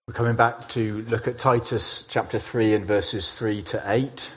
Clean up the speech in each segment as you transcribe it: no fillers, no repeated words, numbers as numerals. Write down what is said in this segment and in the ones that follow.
We're coming back to look at Titus chapter 3 and verses 3 to 8.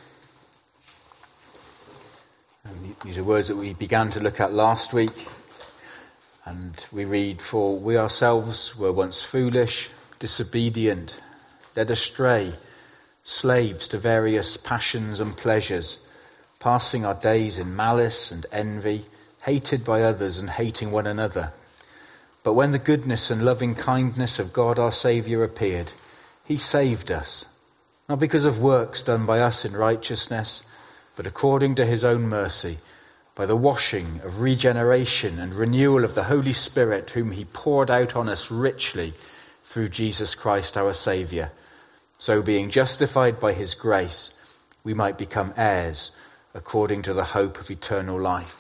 And these are words that we began to look at last week. And we read, "For we ourselves were once foolish, disobedient, led astray, slaves to various passions and pleasures, passing our days in malice and envy, hated by others and hating one another. But when the goodness and loving kindness of God our Saviour appeared, he saved us, not because of works done by us in righteousness, but according to his own mercy, by the washing of regeneration and renewal of the Holy Spirit, whom he poured out on us richly through Jesus Christ our Saviour. So being justified by his grace, we might become heirs according to the hope of eternal life."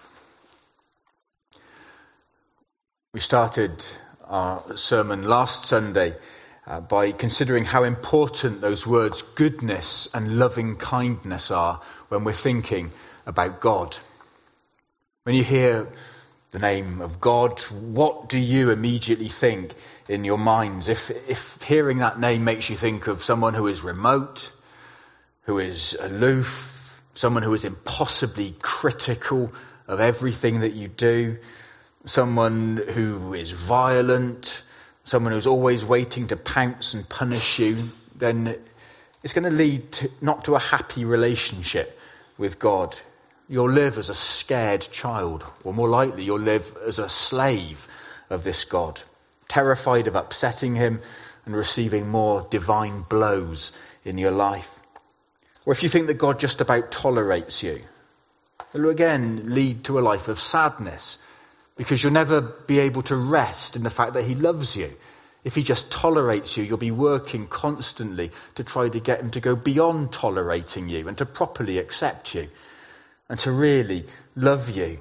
We started our sermon last Sunday by considering how important those words goodness and loving kindness are when we're thinking about God. When you hear the name of God, what do you immediately think in your minds? If hearing that name makes you think of someone who is remote, who is aloof, someone who is impossibly critical of everything that you do, someone who is violent, someone who's always waiting to pounce and punish you, then it's going to lead not to a happy relationship with God. You'll live as a scared child, or more likely you'll live as a slave of this God, terrified of upsetting him and receiving more divine blows in your life. Or if you think that God just about tolerates you, it will again lead to a life of sadness, because you'll never be able to rest in the fact that he loves you. If he just tolerates you, you'll be working constantly to try to get him to go beyond tolerating you and to properly accept you and to really love you.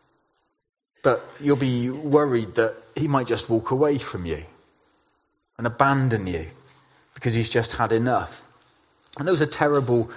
But you'll be worried that he might just walk away from you and abandon you because he's just had enough. And those are terrible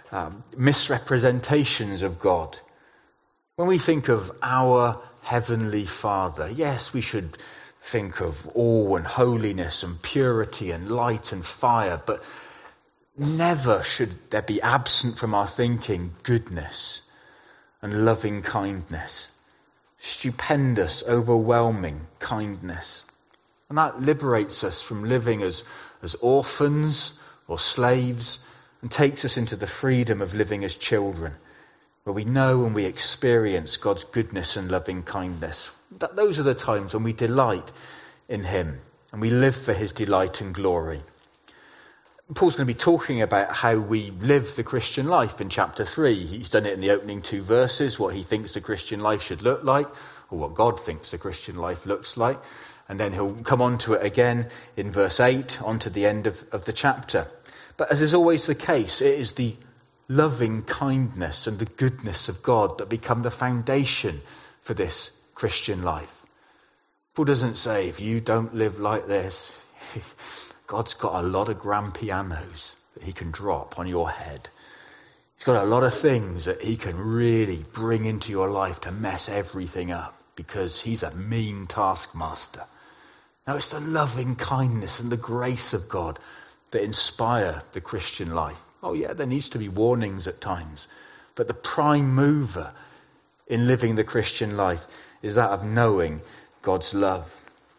misrepresentations of God. When we think of our Heavenly Father, yes, we should think of awe and holiness and purity and light and fire, but never should there be absent from our thinking goodness and loving kindness, stupendous, overwhelming kindness. And that liberates us from living as orphans or slaves and takes us into the freedom of living as children, where we know and we experience God's goodness and loving kindness. Those are the times when we delight in him and we live for his delight and glory. Paul's going to be talking about how we live the Christian life in chapter 3. He's done it in the opening 2 verses, what he thinks the Christian life should look like, or what God thinks the Christian life looks like. And then he'll come on to it again in verse 8, on to the end of the chapter. But as is always the case, it is the loving kindness and the goodness of God that become the foundation for this Christian life. Paul doesn't say, if you don't live like this, God's got a lot of grand pianos that he can drop on your head. He's got a lot of things that he can really bring into your life to mess everything up because he's a mean taskmaster. Now it's the loving kindness and the grace of God that inspire the Christian life. Oh yeah, there needs to be warnings at times. But the prime mover in living the Christian life is that of knowing God's love.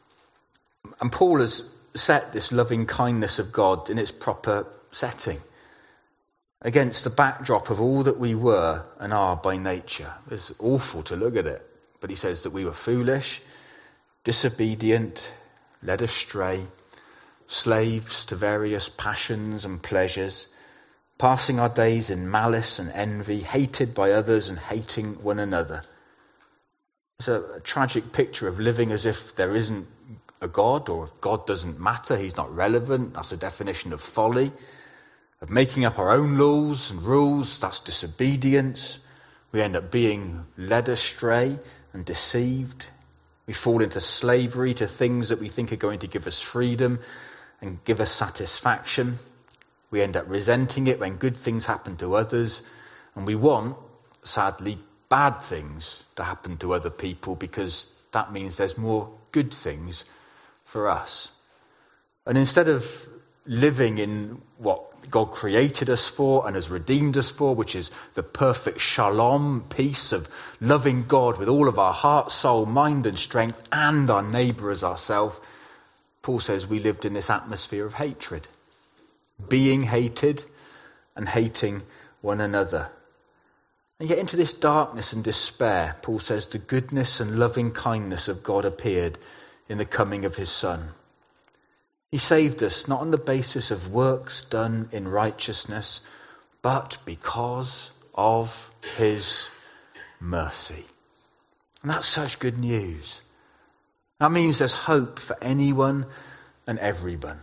And Paul has set this loving kindness of God in its proper setting, against the backdrop of all that we were and are by nature. It's awful to look at it. But he says that we were foolish, disobedient, led astray, slaves to various passions and pleasures, passing our days in malice and envy, hated by others and hating one another. It's a tragic picture of living as if there isn't a God, or if God doesn't matter, he's not relevant. That's a definition of folly. Of making up our own laws and rules, that's disobedience. We end up being led astray and deceived. We fall into slavery to things that we think are going to give us freedom and give us satisfaction. We end up resenting it when good things happen to others. And we want, sadly, bad things to happen to other people because that means there's more good things for us. And instead of living in what God created us for and has redeemed us for, which is the perfect shalom, peace of loving God with all of our heart, soul, mind and strength, and our neighbour as ourselves. Paul says we lived in this atmosphere of hatred, being hated and hating one another. And yet into this darkness and despair, Paul says the goodness and loving kindness of God appeared in the coming of his Son. He saved us not on the basis of works done in righteousness, but because of his mercy. And that's such good news. That means there's hope for anyone and everyone.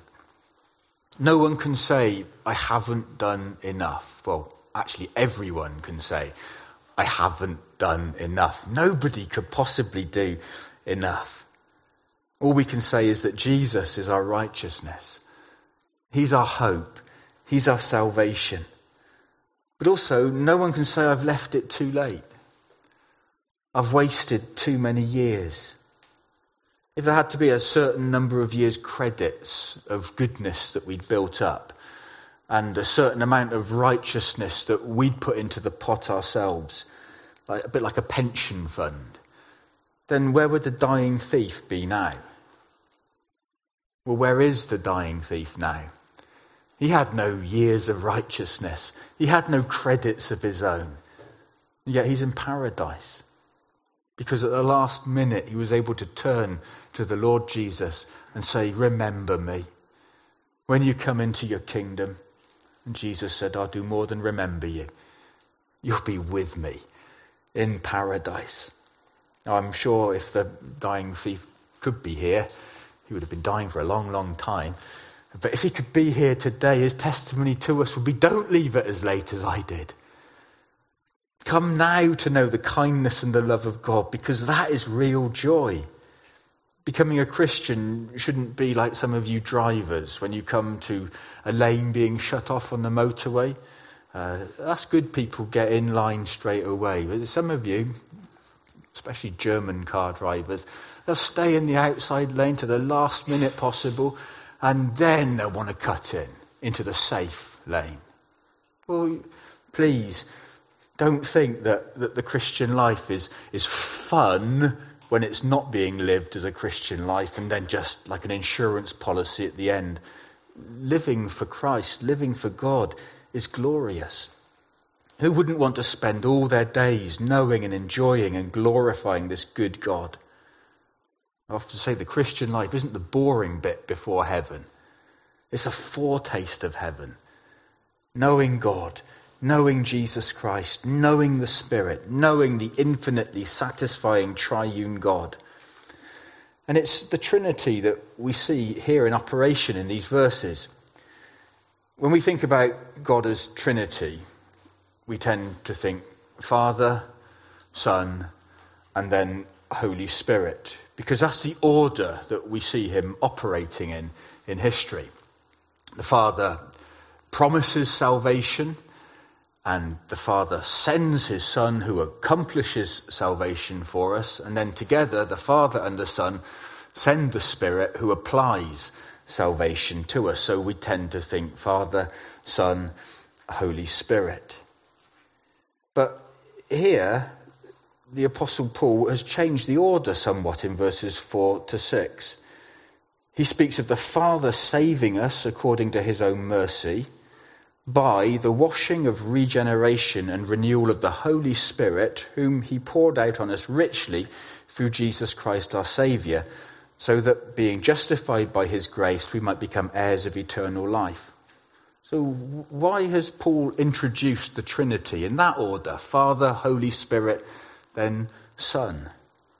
No one can say, I haven't done enough. Well, actually everyone can say, I haven't done enough. Nobody could possibly do enough. All we can say is that Jesus is our righteousness. He's our hope. He's our salvation. But also, no one can say, I've left it too late. I've wasted too many years. If there had to be a certain number of years credits of goodness that we'd built up, and a certain amount of righteousness that we'd put into the pot ourselves, a bit like a pension fund, then where would the dying thief be now? Well, where is the dying thief now? He had no years of righteousness. He had no credits of his own. Yet he's in paradise. Because at the last minute he was able to turn to the Lord Jesus and say, remember me when you come into your kingdom. And Jesus said, I'll do more than remember you. You'll be with me in paradise. Now, I'm sure if the dying thief could be here, he would have been dying for a long, long time. But if he could be here today, his testimony to us would be, don't leave it as late as I did. Come now to know the kindness and the love of God, because that is real joy. Becoming a Christian shouldn't be like some of you drivers when you come to a lane being shut off on the motorway. That's good, people get in line straight away. But some of you, especially German car drivers, they'll stay in the outside lane to the last minute possible, and then they'll want to cut into the safe lane. Well, please, don't think that the Christian life is fun when it's not being lived as a Christian life and then just like an insurance policy at the end. Living for Christ, living for God is glorious. Who wouldn't want to spend all their days knowing and enjoying and glorifying this good God? I often say the Christian life isn't the boring bit before heaven. It's a foretaste of heaven. Knowing God, knowing Jesus Christ, knowing the Spirit, knowing the infinitely satisfying triune God. And it's the Trinity that we see here in operation in these verses. When we think about God as Trinity, we tend to think Father, Son, and then Holy Spirit, because that's the order that we see him operating in history. The Father promises salvation, and the Father sends his Son who accomplishes salvation for us, and then together the Father and the Son send the Spirit who applies salvation to us. So we tend to think Father, Son, Holy Spirit. But here, the Apostle Paul has changed the order somewhat in verses 4 to 6. He speaks of the Father saving us according to his own mercy by the washing of regeneration and renewal of the Holy Spirit, whom he poured out on us richly through Jesus Christ our Saviour, so that being justified by his grace, we might become heirs of eternal life. So why has Paul introduced the Trinity in that order? Father, Holy Spirit, then Son.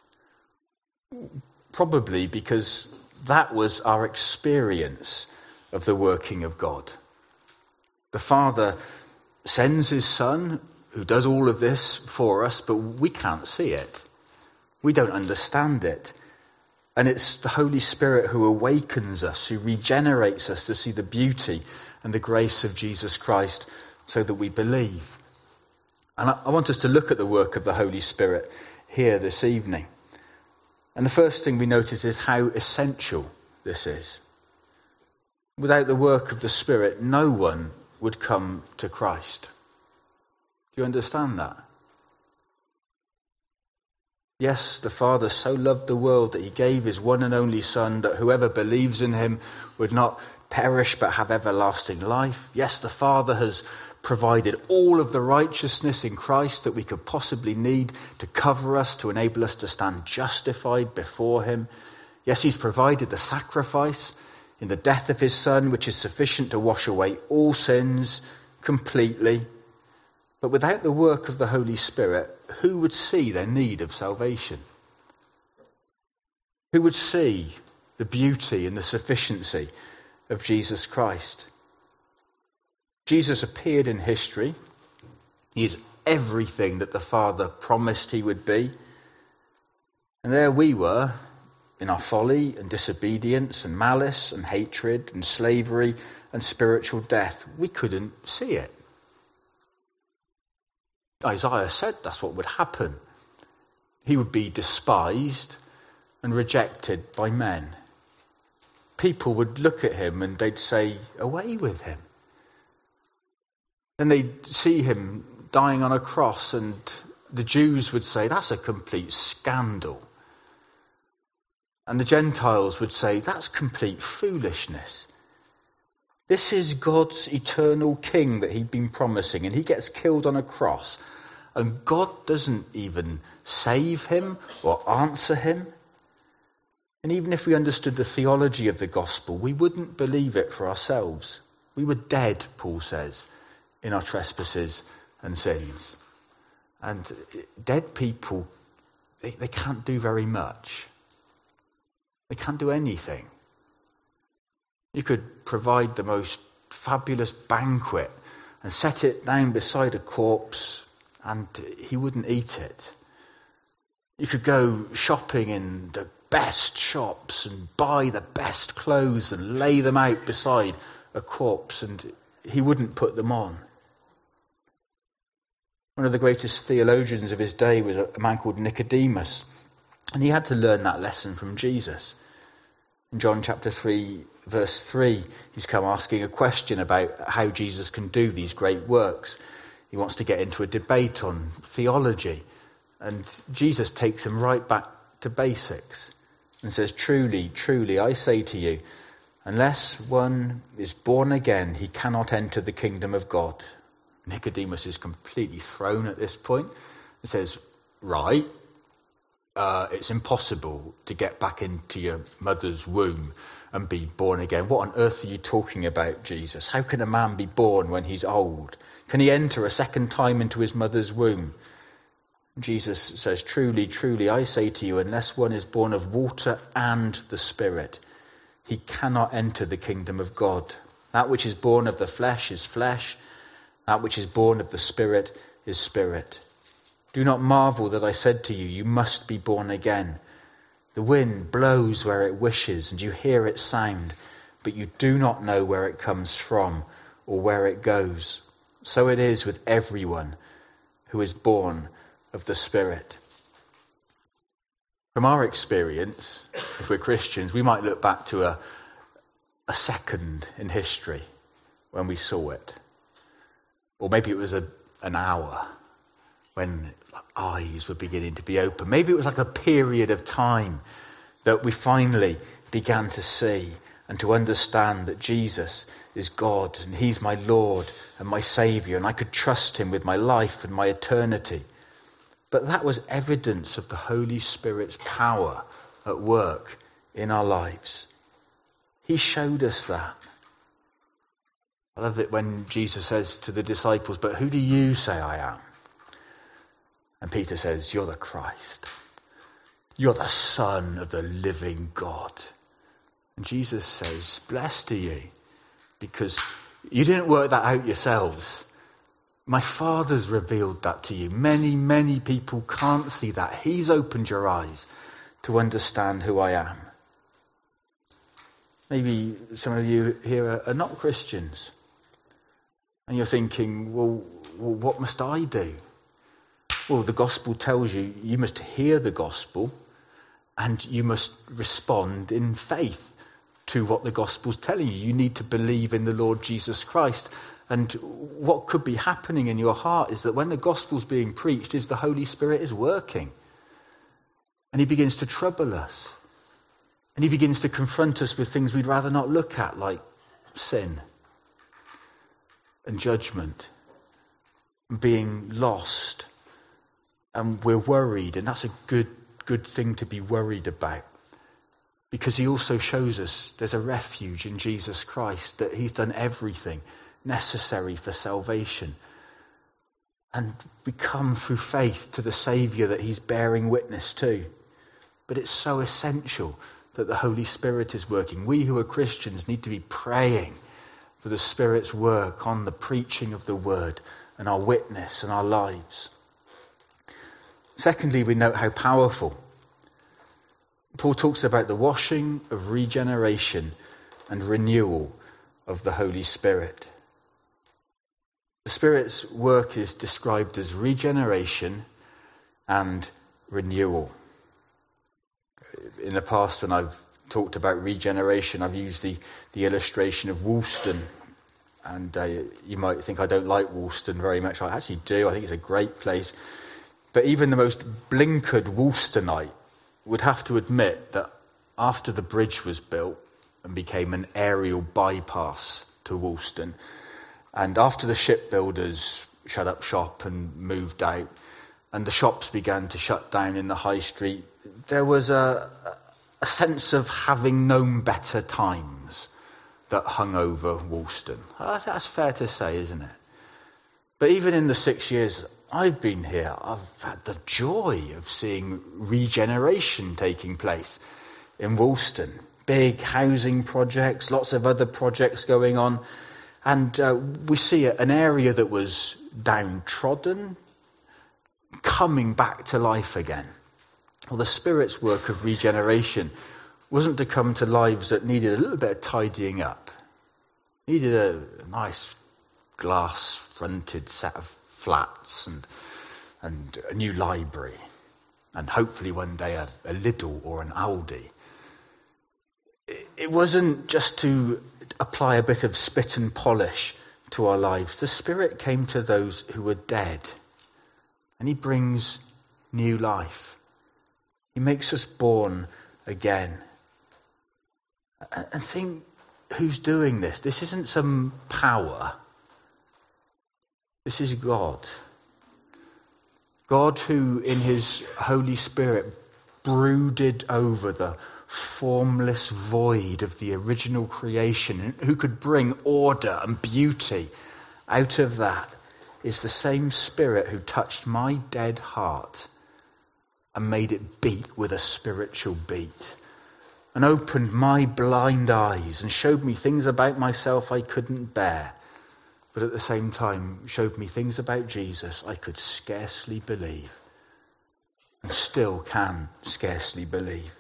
Probably because that was our experience of the working of God. The Father sends his Son, who does all of this for us, but we can't see it. We don't understand it. And it's the Holy Spirit who awakens us, who regenerates us to see the beauty and the grace of Jesus Christ so that we believe. And I want us to look at the work of the Holy Spirit here this evening. And the first thing we notice is how essential this is. Without the work of the Spirit, no one would come to Christ. Do you understand that? Yes, the Father so loved the world that he gave his one and only Son, that whoever believes in him would not perish but have everlasting life. Yes, the Father has provided all of the righteousness in Christ that we could possibly need to cover us, to enable us to stand justified before him. Yes, he's provided the sacrifice in the death of his Son, which is sufficient to wash away all sins completely. But without the work of the Holy Spirit, who would see their need of salvation? Who would see the beauty and the sufficiency of Jesus Christ? Jesus appeared in history. He is everything that the Father promised he would be. And there we were, in our folly and disobedience and malice and hatred and slavery and spiritual death. We couldn't see it. Isaiah said that's what would happen. He would be despised and rejected by men. People would look at him and they'd say, away with him. Then they'd see him dying on a cross and the Jews would say, that's a complete scandal. And the Gentiles would say, that's complete foolishness. This is God's eternal king that he'd been promising, and he gets killed on a cross. And God doesn't even save him or answer him. And even if we understood the theology of the gospel, we wouldn't believe it for ourselves. We were dead, Paul says, in our trespasses and sins. And dead people, they can't do very much. They can't do anything. You could provide the most fabulous banquet and set it down beside a corpse and he wouldn't eat it. You could go shopping in the best shops and buy the best clothes and lay them out beside a corpse and he wouldn't put them on. One of the greatest theologians of his day was a man called Nicodemus, and he had to learn that lesson from Jesus. In John chapter 3, verse 3, he's come asking a question about how Jesus can do these great works. He wants to get into a debate on theology. And Jesus takes him right back to basics and says, truly, truly, I say to you, unless one is born again, he cannot enter the kingdom of God. Nicodemus is completely thrown at this point. He says, right, it's impossible to get back into your mother's womb and be born again. What on earth are you talking about, Jesus? How can a man be born when he's old? Can he enter a second time into his mother's womb? Jesus says, truly, truly, I say to you, unless one is born of water and the Spirit, he cannot enter the kingdom of God. That which is born of the flesh is flesh. That which is born of the Spirit is spirit. Do not marvel that I said to you, you must be born again. The wind blows where it wishes, and you hear its sound, but you do not know where it comes from or where it goes. So it is with everyone who is born of the Spirit. From our experience, if we're Christians, we might look back to a second in history when we saw it. Or maybe it was an hour when eyes were beginning to be open. Maybe it was like a period of time that we finally began to see and to understand that Jesus is God and he's my Lord and my Saviour, and I could trust him with my life and my eternity. But that was evidence of the Holy Spirit's power at work in our lives. He showed us that. I love it when Jesus says to the disciples, but who do you say I am? And Peter says, you're the Christ. You're the Son of the living God. And Jesus says, blessed are you, because you didn't work that out yourselves. My Father's revealed that to you. Many, many people can't see that. He's opened your eyes to understand who I am. Maybe some of you here are not Christians. And you're thinking, well, what must I do? Well, the gospel tells you, you must hear the gospel and you must respond in faith to what the gospel's telling you. You need to believe in the Lord Jesus Christ. And what could be happening in your heart is that when the gospel's being preached, is the Holy Spirit is working. And he begins to trouble us. And he begins to confront us with things we'd rather not look at, like sin and judgment and being lost. And we're worried, and that's a good thing to be worried about. Because he also shows us there's a refuge in Jesus Christ, that he's done everything necessary for salvation. And we come through faith to the Saviour that he's bearing witness to. But it's so essential that the Holy Spirit is working. We who are Christians need to be praying for the Spirit's work on the preaching of the word and our witness and our lives. Secondly, we note how powerful. Paul talks about the washing of regeneration and renewal of the Holy Spirit. The Spirit's work is described as regeneration and renewal. In the past, when I've talked about regeneration, I've used the illustration of Woolston. And you might think I don't like Woolston very much. I actually do. I think it's a great place. But even the most blinkered Woolstonite would have to admit that after the bridge was built and became an aerial bypass to Woolston, and after the shipbuilders shut up shop and moved out, and the shops began to shut down in the high street, there was a sense of having known better times that hung over Woolston. That's fair to say, isn't it? But even in the 6 years I've been here, I've had the joy of seeing regeneration taking place in Woolston. Big housing projects, lots of other projects going on. And we see an area that was downtrodden coming back to life again. Well, the Spirit's work of regeneration wasn't to come to lives that needed a little bit of tidying up. Needed a nice glass-fronted set of flats and a new library, and hopefully one day a Lidl or an Aldi. It wasn't just to apply a bit of spit and polish to our lives. The Spirit came to those who were dead, and he brings new life. He makes us born again. And think, who's doing this? This isn't some power. This is God. God who in his Holy Spirit brooded over the formless void of the original creation, and who could bring order and beauty out of that, is the same Spirit who touched my dead heart and made it beat with a spiritual beat, and opened my blind eyes and showed me things about myself I couldn't bear, but at the same time showed me things about Jesus I could scarcely believe, and still can scarcely believe.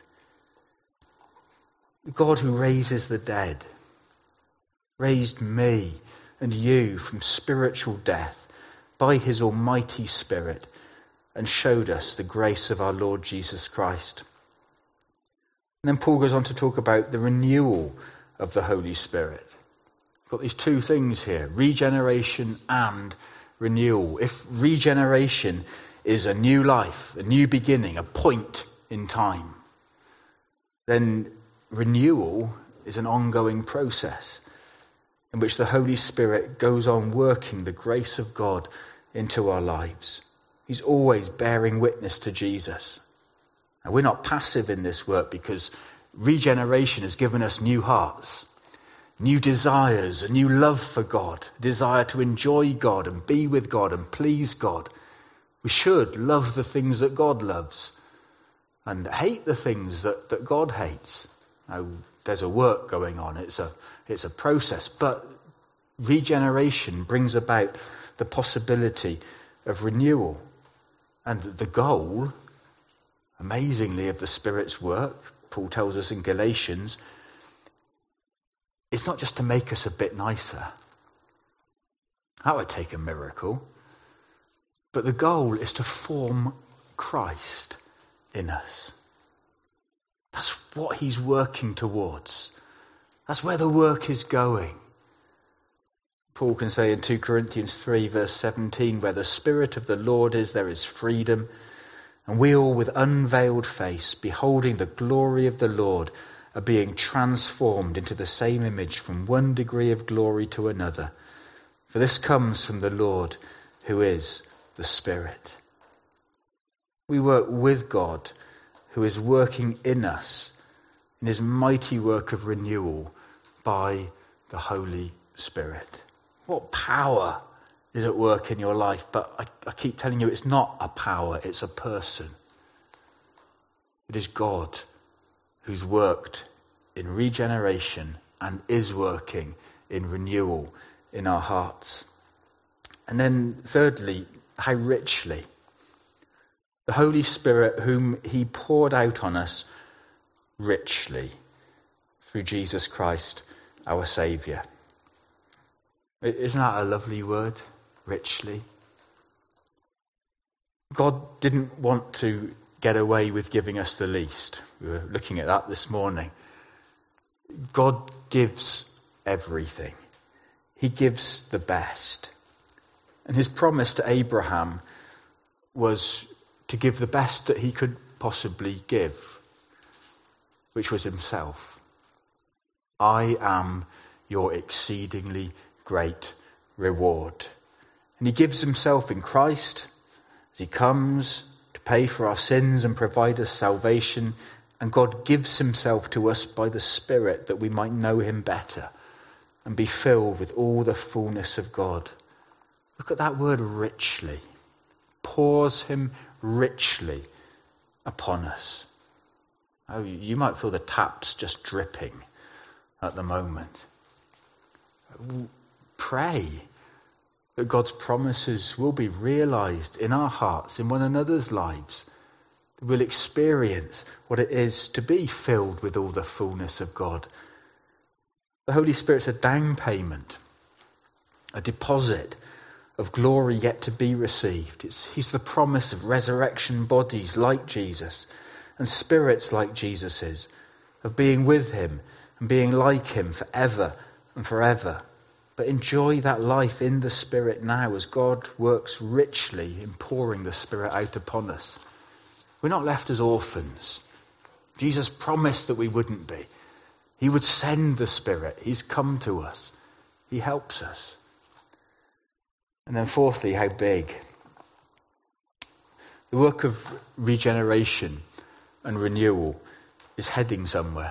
God who raises the dead raised me and you from spiritual death by his almighty Spirit, and showed us the grace of our Lord Jesus Christ. And then Paul goes on to talk about the renewal of the Holy Spirit. We've got these two things here, regeneration and renewal. If regeneration is a new life, a new beginning, a point in time, then renewal is an ongoing process in which the Holy Spirit goes on working the grace of God into our lives. He's always bearing witness to Jesus. And we're not passive in this work, because regeneration has given us new hearts, new desires, a new love for God, a desire to enjoy God and be with God and please God. We should love the things that God loves and hate the things that God hates. Now, there's a work going on. It's a process, but regeneration brings about the possibility of renewal. And the goal, amazingly, of the Spirit's work, Paul tells us in Galatians, is not just to make us a bit nicer. That would take a miracle. But the goal is to form Christ in us. That's what he's working towards. That's where the work is going. Paul can say in 2 Corinthians 3 verse 17, where the Spirit of the Lord is, there is freedom. And we all with unveiled face, beholding the glory of the Lord, are being transformed into the same image from one degree of glory to another. For this comes from the Lord, who is the Spirit. We work with God, who is working in us in his mighty work of renewal by the Holy Spirit. What power is at work in your life? But I keep telling you, it's not a power, it's a person. It is God who's worked in regeneration and is working in renewal in our hearts. And then thirdly, how richly. The Holy Spirit whom he poured out on us richly through Jesus Christ, our Saviour. Isn't that a lovely word? Richly. God didn't want to get away with giving us the least. We were looking at that this morning. God gives everything. He gives the best. And his promise to Abraham was to give the best that he could possibly give, which was himself. I am your exceedingly great reward. And he gives himself in Christ as he comes to pay for our sins and provide us salvation. And God gives himself to us by the Spirit that we might know him better and be filled with all the fullness of God. Look at that word richly. Pours him richly upon us. Oh, you might feel the taps just dripping at the moment. Pray that God's promises will be realised in our hearts, in one another's lives. We'll experience what it is to be filled with all the fullness of God. The Holy Spirit's a down payment, a deposit of glory yet to be received. He's the promise of resurrection bodies like Jesus and spirits like Jesus's, of being with him and being like him forever and forever. But enjoy that life in the Spirit now as God works richly in pouring the Spirit out upon us. We're not left as orphans. Jesus promised that we wouldn't be. He would send the Spirit. He's come to us. He helps us. And then fourthly, how big? The work of regeneration and renewal is heading somewhere.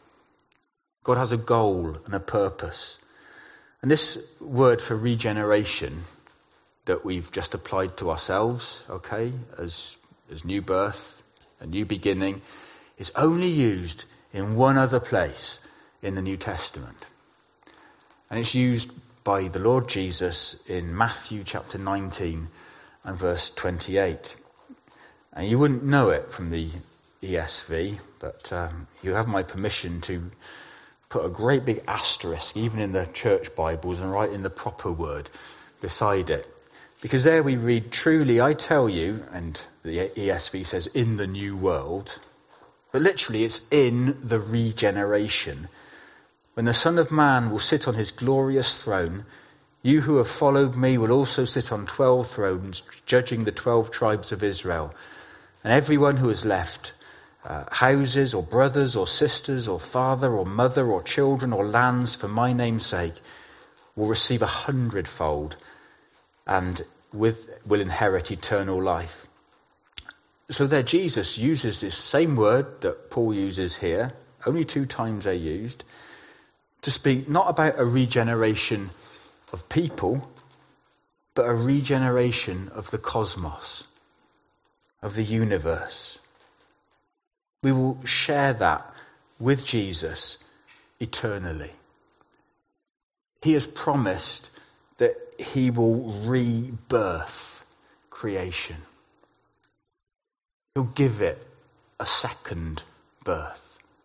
God has a goal and a purpose. And this word for regeneration that we've just applied to ourselves, okay, as new birth, a new beginning, is only used in one other place in the New Testament. And it's used by the Lord Jesus in Matthew chapter 19 and verse 28. And you wouldn't know it from the ESV, but you have my permission to put a great big asterisk, even in the church Bibles, and write in the proper word beside it. Because there we read, truly I tell you, and the ESV says in the new world, but literally it's in the regeneration. When the Son of Man will sit on his glorious throne, you who have followed me will also sit on 12 thrones, judging the 12 tribes of Israel. And everyone who has left houses or brothers or sisters or father or mother or children or lands for my name's sake will receive 100-fold and will inherit eternal life. So there Jesus uses this same word that Paul uses here, only 2 times they're used, to speak not about a regeneration of people, but a regeneration of the cosmos, of the universe. We will share that with Jesus eternally. He has promised that he will rebirth creation. He'll give it a second birth.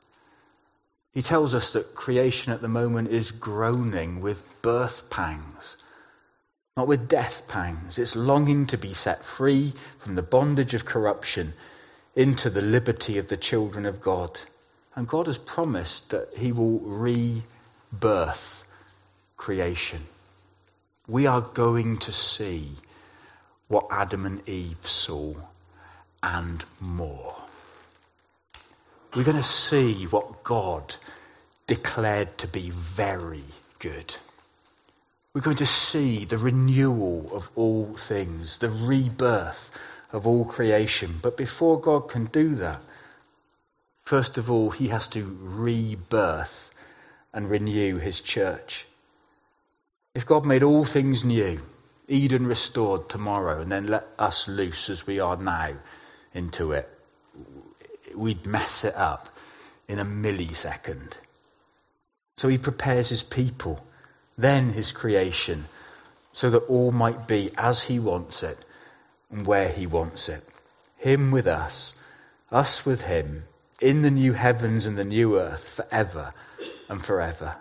He tells us that creation at the moment is groaning with birth pangs, not with death pangs. It's longing to be set free from the bondage of corruption into the liberty of the children of God. And God has promised that he will birth, creation. We are going to see what Adam and Eve saw and more. We're going to see what God declared to be very good. We're going to see the renewal of all things, the rebirth of all creation. But before God can do that, first of all, he has to rebirth and renew his church. If God made all things new, Eden restored tomorrow, and then let us loose as we are now into it, we'd mess it up in a millisecond. So he prepares his people, then his creation, so that all might be as he wants it and where he wants it. Him with us with him, in the new heavens and the new earth, forever and forever.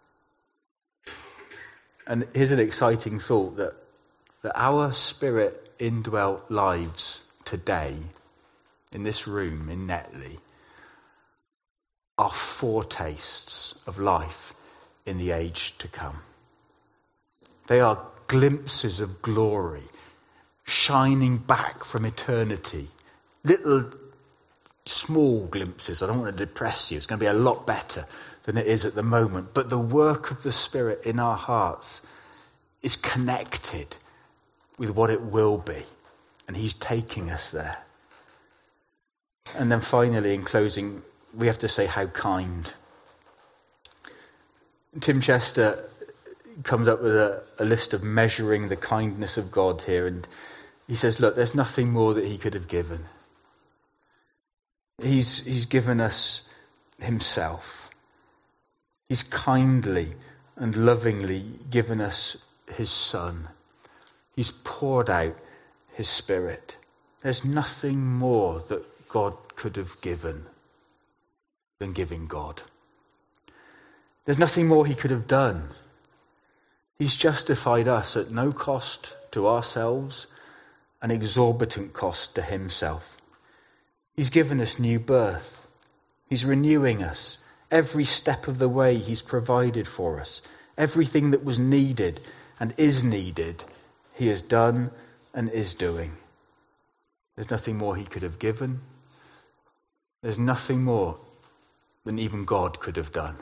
And here's an exciting thought, that our spirit indwelt lives today, in this room, in Netley, are foretastes of life in the age to come. They are glimpses of glory, shining back from eternity. Little, small glimpses. I don't want to depress you. It's going to be a lot better than it is at the moment. But the work of the Spirit in our hearts is connected with what it will be. And he's taking us there. And then finally, in closing, we have to say how kind. Tim Chester comes up with a list of measuring the kindness of God here. And he says, look, there's nothing more that he could have given. He's given us himself. He's kindly and lovingly given us his Son. He's poured out his Spirit. There's nothing more that God could have given than giving God. There's nothing more he could have done. He's justified us at no cost to ourselves, an exorbitant cost to himself. He's given us new birth. He's renewing us. Every step of the way he's provided for us. Everything that was needed and is needed, he has done and is doing. There's nothing more he could have given. There's nothing more than even God could have done.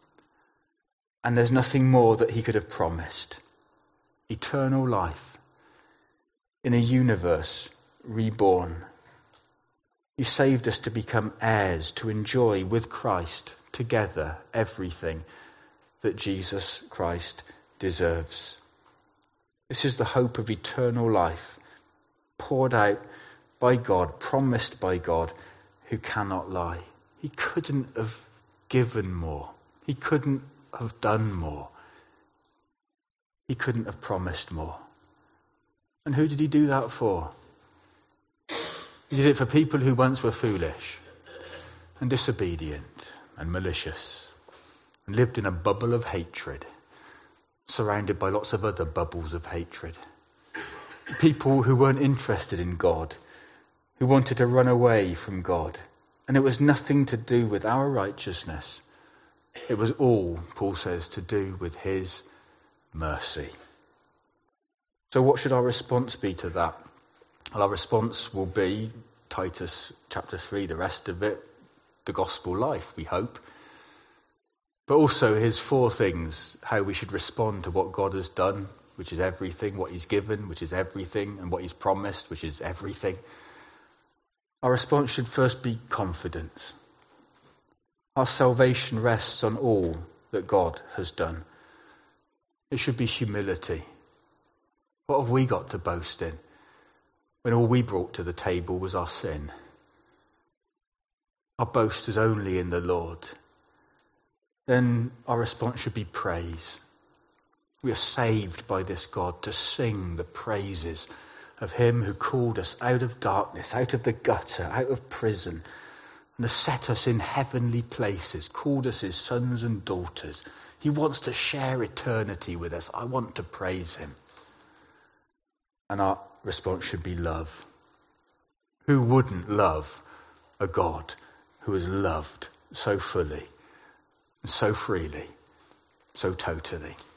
And there's nothing more that he could have promised. Eternal life in a universe reborn. He saved us to become heirs, to enjoy with Christ together everything that Jesus Christ deserves. This is the hope of eternal life, poured out by God, promised by God, who cannot lie. He couldn't have given more. He couldn't have done more. He couldn't have promised more. And who did he do that for? He did it for people who once were foolish and disobedient and malicious and lived in a bubble of hatred, surrounded by lots of other bubbles of hatred. People who weren't interested in God, who wanted to run away from God. And it was nothing to do with our righteousness. It was all, Paul says, to do with his mercy. So what should our response be to that? Well, our response will be Titus chapter 3, the rest of it, the gospel life, we hope. But also his 4 things, how we should respond to what God has done, which is everything, what he's given, which is everything, and what he's promised, which is everything. Our response should first be confidence. Our salvation rests on all that God has done. It should be humility. What have we got to boast in when all we brought to the table was our sin? Our boast is only in the Lord. Then our response should be praise. We are saved by this God to sing the praises of him who called us out of darkness, out of the gutter, out of prison, and has set us in heavenly places, called us his sons and daughters. He wants to share eternity with us. I want to praise him. And our response should be love. Who wouldn't love a God who has loved so fully and so freely so totally.